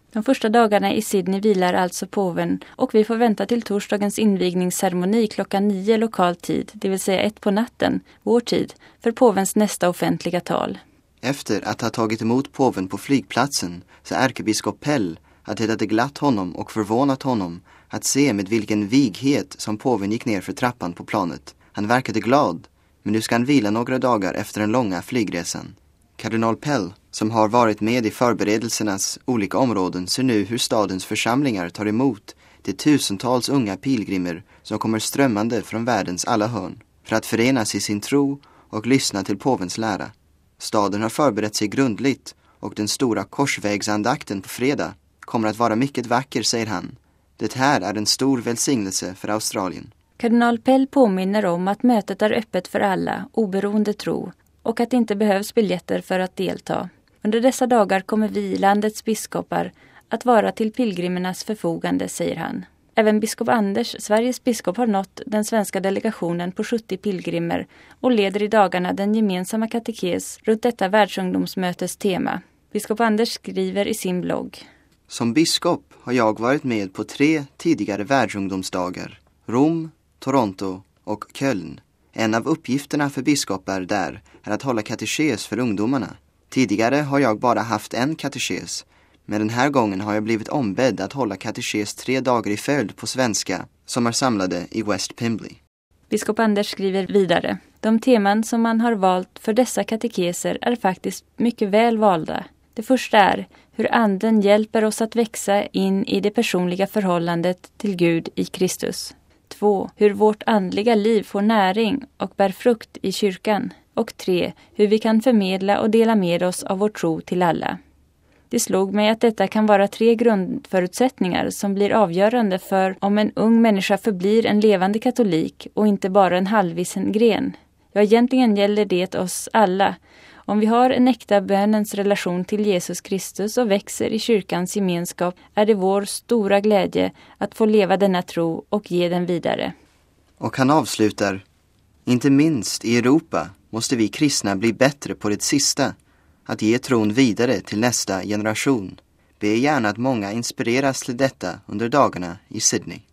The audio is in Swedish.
De första dagarna i Sydney vilar alltså påven och vi får vänta till torsdagens invigningsceremoni klockan 9 lokal tid, det vill säga 1 på natten, vår tid, för påvens nästa offentliga tal. Efter att ha tagit emot påven på flygplatsen så ärkebiskop Pell att det hade glatt honom och förvånat honom att se med vilken vighet som påven gick ner för trappan på planet. Han verkade glad, men nu ska han vila några dagar efter den långa flygresan. Kardinal Pell, som har varit med i förberedelsernas olika områden, ser nu hur stadens församlingar tar emot de tusentals unga pilgrimer som kommer strömmande från världens alla hörn för att förenas i sin tro och lyssna till påvens lära. Staden har förberett sig grundligt och den stora korsvägsandakten på fredag kommer att vara mycket vacker, säger han. Det här är en stor välsignelse för Australien. Kardinal Pell påminner om att mötet är öppet för alla, oberoende tro, och att det inte behövs biljetter för att delta. Under dessa dagar kommer vi, landets biskopar, att vara till pilgrimernas förfogande, säger han. Även biskop Anders, Sveriges biskop, har nått den svenska delegationen på 70 pilgrimer och leder i dagarna den gemensamma katekes runt detta världsungdomsmötes tema. Biskop Anders skriver i sin blogg: Som biskop har jag varit med på 3 tidigare världsungdomsdagar. Rom, Toronto och Köln. En av uppgifterna för biskopar där är att hålla katekes för ungdomarna. Tidigare har jag bara haft en katekes, men den här gången har jag blivit ombedd att hålla katekes 3 dagar i följd på svenska som är samlade i West Pimbley. Biskop Anders skriver vidare: de teman som man har valt för dessa katekeser är faktiskt mycket väl valda. Det första är hur anden hjälper oss att växa in i det personliga förhållandet till Gud i Kristus. 2. Hur vårt andliga liv får näring och bär frukt i kyrkan. Och 3. Hur vi kan förmedla och dela med oss av vår tro till alla. Det slog mig att detta kan vara 3 grundförutsättningar som blir avgörande för om en ung människa förblir en levande katolik och inte bara en halvvissen gren. Ja, egentligen gäller det oss alla. Om vi har en äkta bönens relation till Jesus Kristus och växer i kyrkans gemenskap är det vår stora glädje att få leva denna tro och ge den vidare. Och han avslutar: inte minst i Europa måste vi kristna bli bättre på det sista, att ge tron vidare till nästa generation. Be gärna att många inspireras till detta under dagarna i Sydney.